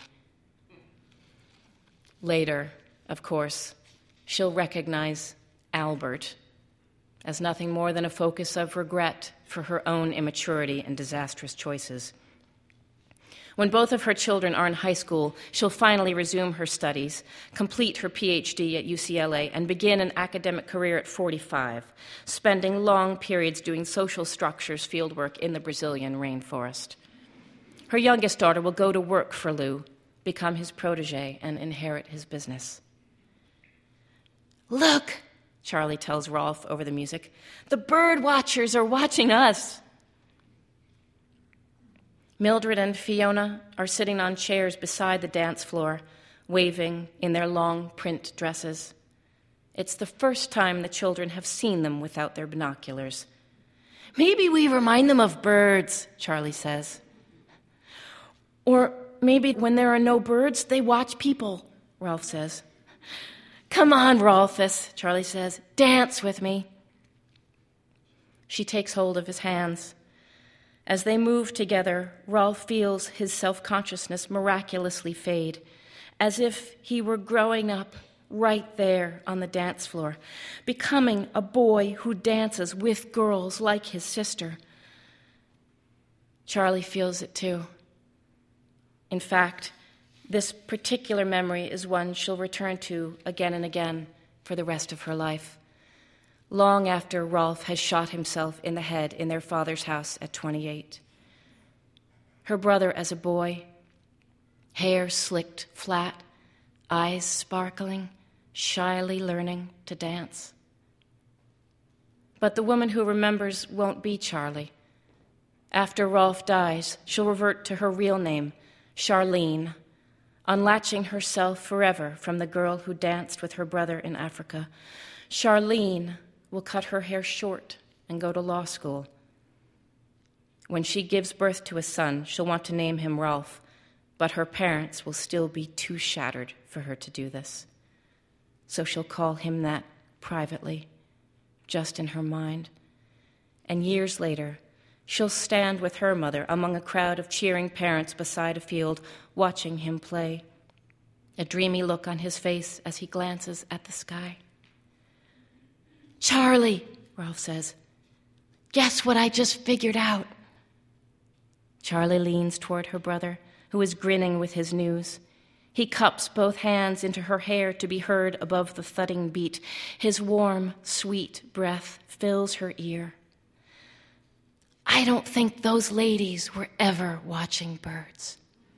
Speaker 2: Later, of course, she'll recognize Albert as nothing more than a focus of regret for her own immaturity and disastrous choices. When both of her children are in high school, she'll finally resume her studies, complete her P H D at U C L A, and begin an academic career at forty-five, spending long periods doing social structures fieldwork in the Brazilian rainforest. Her youngest daughter will go to work for Lou, become his protege, and inherit his business. "Look," Charlie tells Rolf over the music, "the bird watchers are watching us." Mildred and Fiona are sitting on chairs beside the dance floor, waving in their long print dresses. It's the first time the children have seen them without their binoculars. "Maybe we remind them of birds," Charlie says. "Or maybe when there are no birds, they watch people," Rolf says. "Come on, Rolfus," Charlie says. "Dance with me." She takes hold of his hands. As they move together, Rolf feels his self-consciousness miraculously fade, as if he were growing up right there on the dance floor, becoming a boy who dances with girls like his sister. Charlie feels it too. In fact, this particular memory is one she'll return to again and again for the rest of her life, long after Rolf has shot himself in the head in their father's house at twenty-eight. Her brother as a boy, hair slicked flat, eyes sparkling, shyly learning to dance. But the woman who remembers won't be Charlie. After Rolf dies, she'll revert to her real name, Charlene, unlatching herself forever from the girl who danced with her brother in Africa. Charlene will cut her hair short and go to law school. When she gives birth to a son, she'll want to name him Rolf, but her parents will still be too shattered for her to do this. So she'll call him that privately, just in her mind. And years later, she'll stand with her mother among a crowd of cheering parents beside a field, watching him play, a dreamy look on his face as he glances at the sky. "Charlie," Rolf says, "guess what I just figured out?" Charlie leans toward her brother, who is grinning with his news. He cups both hands into her hair to be heard above the thudding beat. His warm, sweet breath fills her ear. "I don't think those ladies were ever watching birds."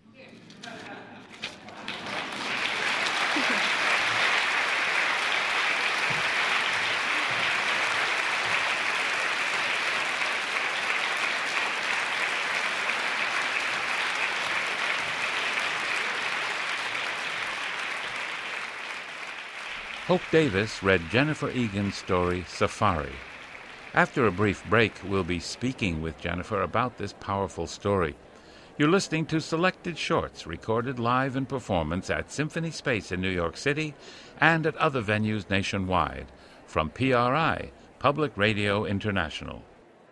Speaker 1: Hope Davis read Jennifer Egan's story, Safari. After a brief break, we'll be speaking with Jennifer about this powerful story. You're listening to Selected Shorts, recorded live in performance at Symphony Space in New York City and at other venues nationwide, from P R I, Public Radio International.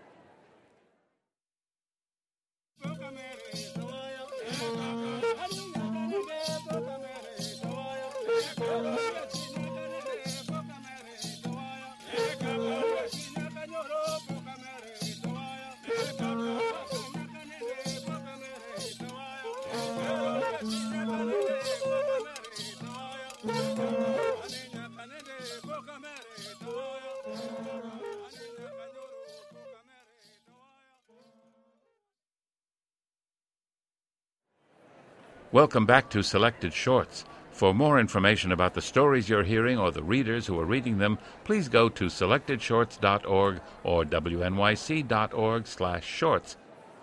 Speaker 1: Welcome back to Selected Shorts. For more information about the stories you're hearing or the readers who are reading them, please go to selected shorts dot org or w n y c dot org slash shorts.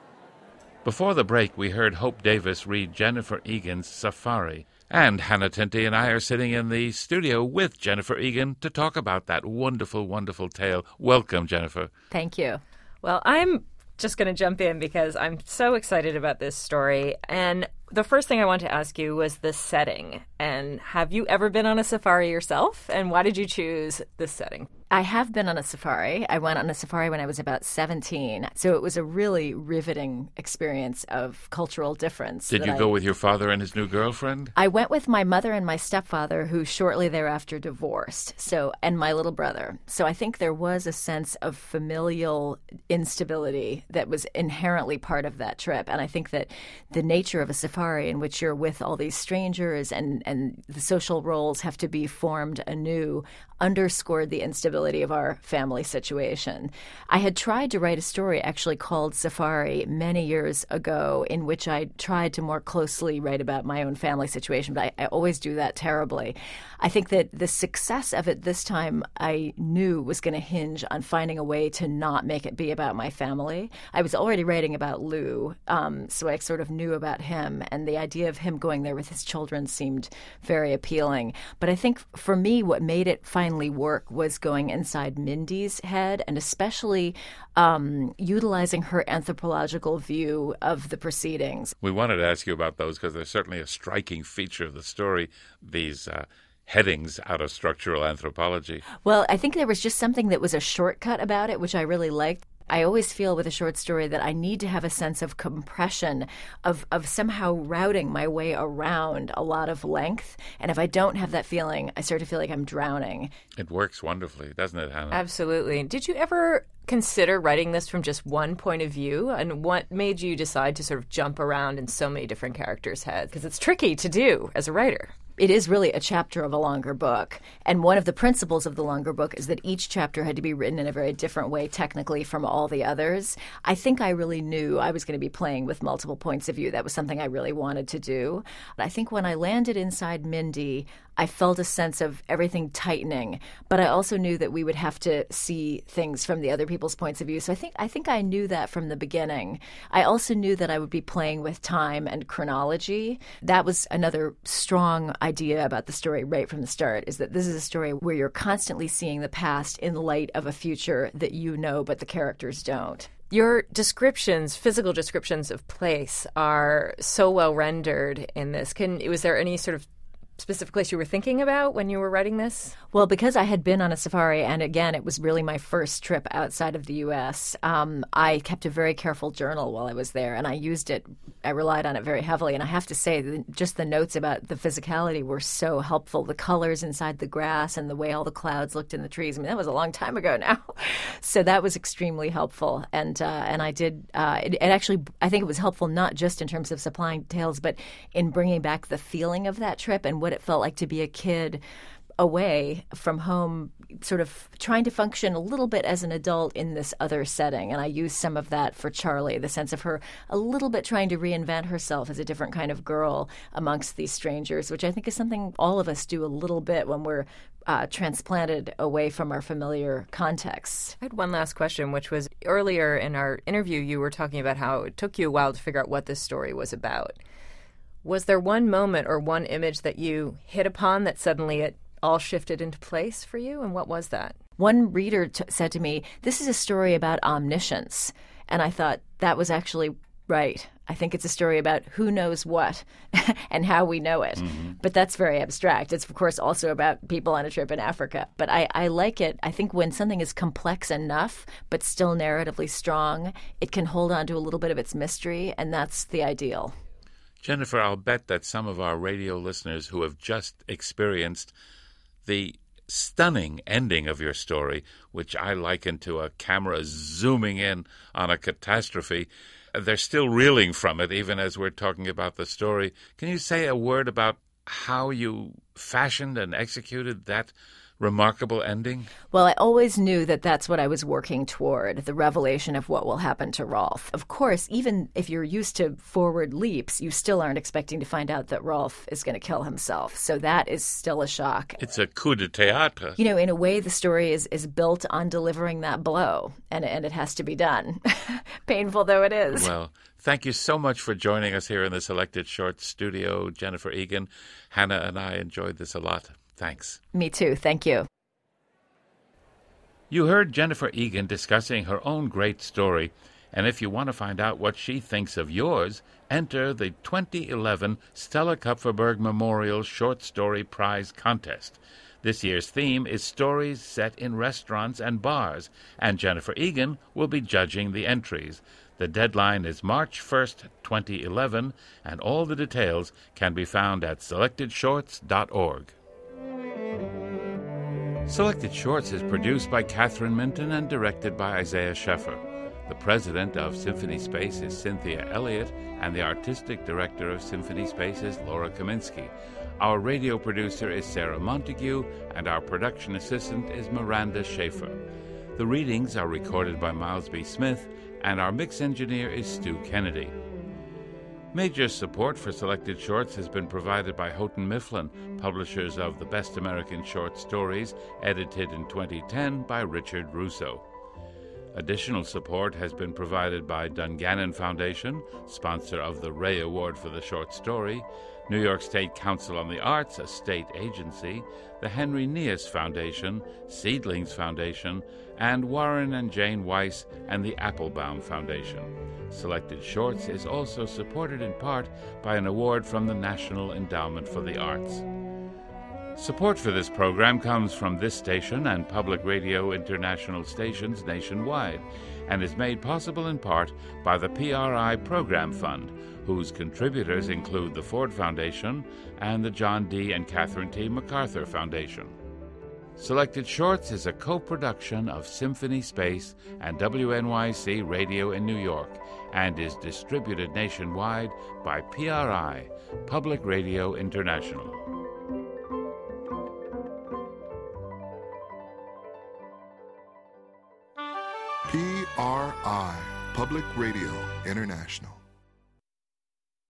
Speaker 1: Before the break, we heard Hope Davis read Jennifer Egan's Safari. And Hannah Tinty and I are sitting in the studio with Jennifer Egan to talk about that wonderful, wonderful tale. Welcome, Jennifer.
Speaker 3: Thank you. Well, I'm just going to jump in because I'm so excited about this story. And the first thing I want to ask you was the setting. And have you ever been on a safari yourself? And why did you choose this setting?
Speaker 4: I have been on a safari. I went on a safari when I was about seventeen. So it was a really riveting experience of cultural difference.
Speaker 1: Did you
Speaker 4: I,
Speaker 1: go with your father and his new girlfriend?
Speaker 4: I went with my mother and my stepfather, who shortly thereafter divorced, So and my little brother. So I think there was a sense of familial instability that was inherently part of that trip. And I think that the nature of a safari in which you're with all these strangers and, and the social roles have to be formed anew underscored the instability of our family situation. I had tried to write a story actually called Safari many years ago in which I tried to more closely write about my own family situation, but I, I always do that terribly. I think that the success of it this time I knew was going to hinge on finding a way to not make it be about my family. I was already writing about Lou, um, so I sort of knew about him, and the idea of him going there with his children seemed very appealing. But I think for me what made it finally work was going inside Mindy's head, and especially um, utilizing her anthropological view of the proceedings.
Speaker 1: We wanted to ask you about those because they're certainly a striking feature of the story, these uh, headings out of structural anthropology.
Speaker 4: Well, I think there was just something that was a shortcut about it, which I really liked. I always feel with a short story that I need to have a sense of compression, of, of somehow routing my way around a lot of length. And if I don't have that feeling, I start to feel like I'm drowning.
Speaker 1: It works wonderfully, doesn't it, Hannah?
Speaker 3: Absolutely. Did you ever consider writing this from just one point of view? And what made you decide to sort of jump around in so many different characters' heads? Because it's tricky to do as a writer.
Speaker 4: It is really a chapter of a longer book. And one of the principles of the longer book is that each chapter had to be written in a very different way technically from all the others. I think I really knew I was going to be playing with multiple points of view. That was something I really wanted to do. But I think when I landed inside Mindy, I felt a sense of everything tightening, but I also knew that we would have to see things from the other people's points of view. So I think I think I knew that from the beginning. I also knew that I would be playing with time and chronology. That was another strong idea about the story right from the start, is that this is a story where you're constantly seeing the past in light of a future that you know but the characters don't.
Speaker 3: Your descriptions, physical descriptions of place, are so well rendered in this. Can was there any sort of specific place you were thinking about when you were writing this?
Speaker 4: Well, because I had been on a safari, and again, it was really my first trip outside of the U S, um, I kept a very careful journal while I was there, and I used it. I relied on it very heavily, and I have to say, that just the notes about the physicality were so helpful. The colors inside the grass and the way all the clouds looked in the trees. I mean, that was a long time ago now. So that was extremely helpful, and uh, and I did, uh, it, it actually, I think it was helpful not just in terms of supplying details, but in bringing back the feeling of that trip and what it felt like to be a kid away from home, sort of trying to function a little bit as an adult in this other setting. And I used some of that for Charlie, the sense of her a little bit trying to reinvent herself as a different kind of girl amongst these strangers, which I think is something all of us do a little bit when we're uh, transplanted away from our familiar contexts.
Speaker 3: I had one last question, which was earlier in our interview, you were talking about how it took you a while to figure out what this story was about. Was there one moment or one image that you hit upon that suddenly it all shifted into place for you? And what was that?
Speaker 4: One reader t- said to me, "This is a story about omniscience." And I thought that was actually right. I think it's a story about who knows what and how we know it. Mm-hmm. But that's very abstract. It's, of course, also about people on a trip in Africa. But I, I like it. I think when something is complex enough but still narratively strong, it can hold on to a little bit of its mystery, and that's the ideal.
Speaker 1: Jennifer, I'll bet that some of our radio listeners who have just experienced the stunning ending of your story, which I liken to a camera zooming in on a catastrophe, they're still reeling from it, even as we're talking about the story. Can you say a word about how you fashioned and executed that remarkable ending?
Speaker 4: Well, I always knew that that's what I was working toward, the revelation of what will happen to Rolf. Of course, even if you're used to forward leaps, you still aren't expecting to find out that Rolf is going to kill himself. So that is still a shock.
Speaker 1: It's a coup de théâtre.
Speaker 4: You know, in a way, the story is, is built on delivering that blow, and, and it has to be done, painful though it is.
Speaker 1: Well, thank you so much for joining us here in the Selected Shorts studio, Jennifer Egan. Hannah and I enjoyed this a lot. Thanks.
Speaker 4: Me too. Thank you.
Speaker 1: You heard Jennifer Egan discussing her own great story, and if you want to find out what she thinks of yours, enter the twenty eleven Stella Kupferberg Memorial Short Story Prize Contest. This year's theme is stories set in restaurants and bars, and Jennifer Egan will be judging the entries. The deadline is March first, twenty eleven, and all the details can be found at selected shorts dot org. Selected Shorts is produced by Catherine Minton and directed by Isaiah Sheffer. The president of Symphony Space is Cynthia Elliott, and the artistic director of Symphony Space is Laura Kaminsky. Our radio producer is Sarah Montague, and our production assistant is Miranda Schaefer. The readings are recorded by Miles B. Smith, and our mix engineer is Stu Kennedy. Major support for Selected Shorts has been provided by Houghton Mifflin, publishers of The Best American Short Stories, edited in twenty ten by Richard Russo. Additional support has been provided by Dungannon Foundation, sponsor of the Ray Award for the Short Story, New York State Council on the Arts, a state agency, the Henry Nias Foundation, Seedlings Foundation, and Warren and Jane Weiss and the Applebaum Foundation. Selected Shorts is also supported in part by an award from the National Endowment for the Arts. Support for this program comes from this station and Public Radio International stations nationwide, and is made possible in part by the P R I Program Fund, whose contributors include the Ford Foundation and the John D. and Catherine T. MacArthur Foundation. Selected Shorts is a co-production of Symphony Space and W N Y C Radio in New York, and is distributed nationwide by P R I, Public Radio International.
Speaker 5: P R I, Public Radio International.